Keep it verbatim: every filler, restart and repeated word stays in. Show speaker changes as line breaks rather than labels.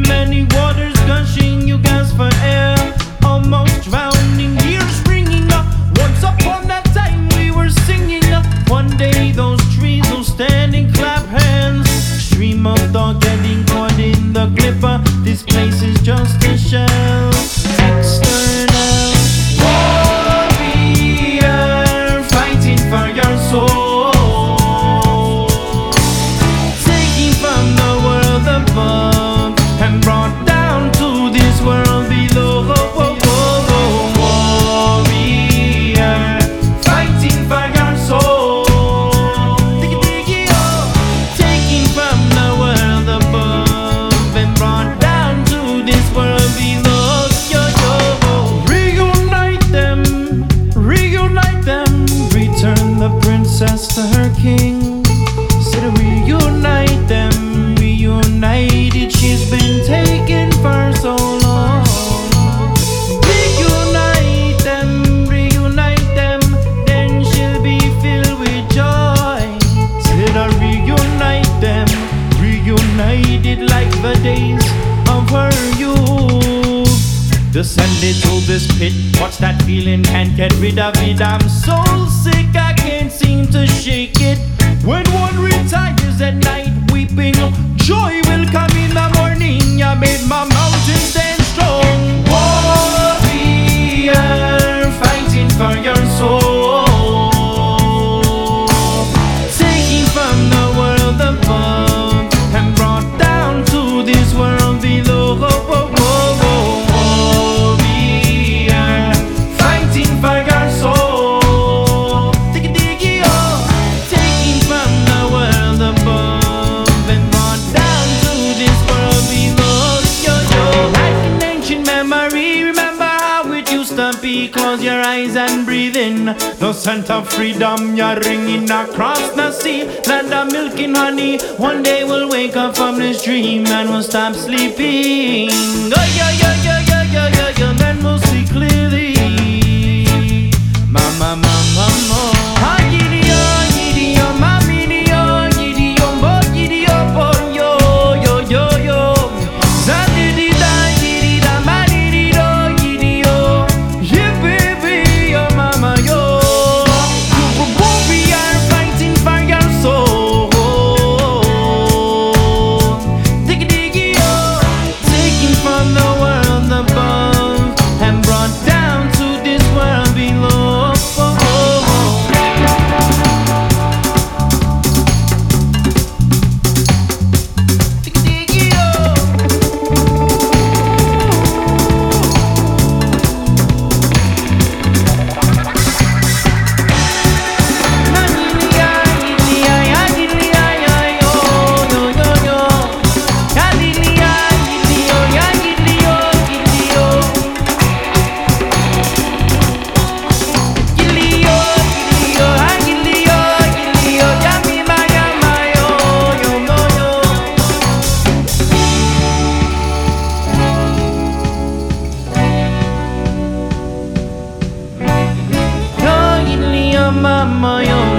many waters gushing, you gasp for air, almost drowning, years springing up. Once upon a time we were singing. One day those trees will stand and clap hands. Stream of thought getting caught in the clipper. This place is just a shell. External warrior fighting for your soul, taking from the world above and brought down to this world below. Warrior fighting for your soul, taking from the world above and brought down to this world below. Yo, yo. Reunite them, reunite them, return the princess to her king. Said reunite them, reunited, she's been taken for so long. Reunite them, reunite them, then she'll be filled with joy. Said I reunite them, reunited like the days of her youth. Descended to this pit, what's that feeling? Can't get rid of it. I'm so sick, I can't seem to shake it. When one retires at night weeping, joy will come in the morning. You made my mountain stand strong. Warrior fighting for your soul, taking from the world above and brought down to this world below. Warrior fighting for your soul, taking from the world above and brought down to this world below. Yo, yo. Like an ancient memory, remember how it used to be. Close your eyes and breathe in the scent of freedom. You're ringing across the sea, land of milk and honey. One day we'll wake up from this dream and we'll stop sleeping. Oh, yeah, yeah, yeah, yeah, yeah, yeah, yeah. Then we'll see clearly. Mama, mama, mama. Ah, giddy-o, giddy-o, mami-di-o, giddy-o, bo, giddy-o, bo, yo, yo, yo, yo. Za-di-di-da, giddy-da, ma-di-di-do, giddy-o. Yeah, baby, yo, mama, yo. We are fighting for your soul. Diggy-diggy-o, taking from the world above and brought down to this world below. Mama, yo.